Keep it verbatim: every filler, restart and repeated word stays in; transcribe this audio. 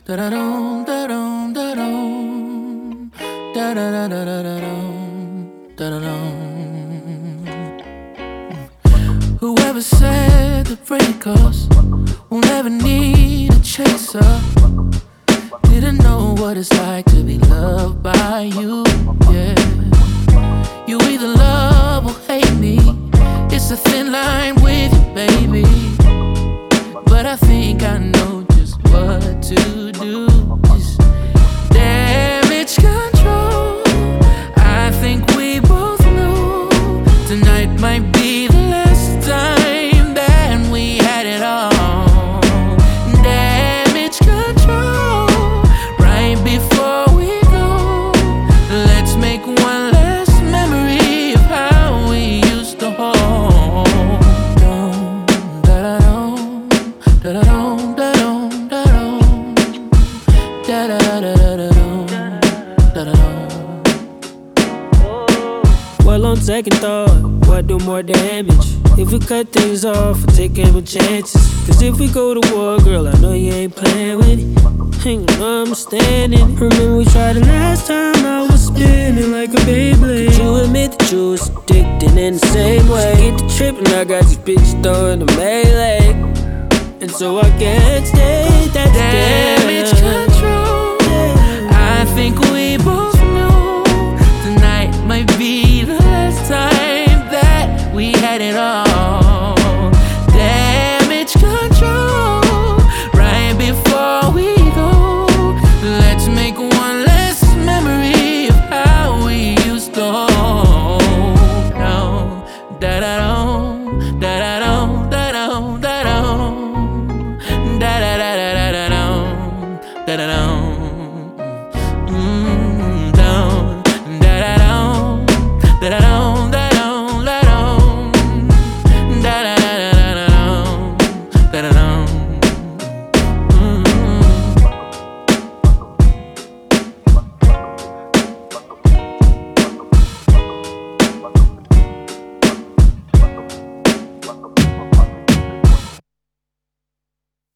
Da da dum da dum da dum da da da da da da dum da da dum. Whoever said the break us will never need a chaser didn't know what it's like to be loved by you. Yeah, you either love or hate me. It's a thin line with you, baby. But I think I know just what to do. Just damage control. I think we both know tonight might be the last time that we had it all. Damage control. Right before we go, let's make one last memory of how we used to hold. Da-da-dum, da-da-dum, da-dum, da-dum, da-da-da-da-da-dum, da-da-dum. Well, on second thought, what do more damage? If we cut things off or take any chances? Cause if we go to war, girl, I know you ain't playing with it. Ain't no understanding. Remember we tried the last time, I was spinning like a Beyblade. Could you admit that you was addicted in the same way? Get the trip and I got this bitch throwing the melee. And so I can't stay, that's Damage control. I think we both know tonight might be the last time that we had it all. Damage control. Right before we go, let's make one last memory of how we used to hold. No, da-da-dum, da-da-dum, da-dum, da-dum, da-da-da-da-da-dum, da-da-dum. Mm, dum, da-da-dum, da-da-dum, da-dum, da-dum, da-da-da-da-da-dum, da-da-dum.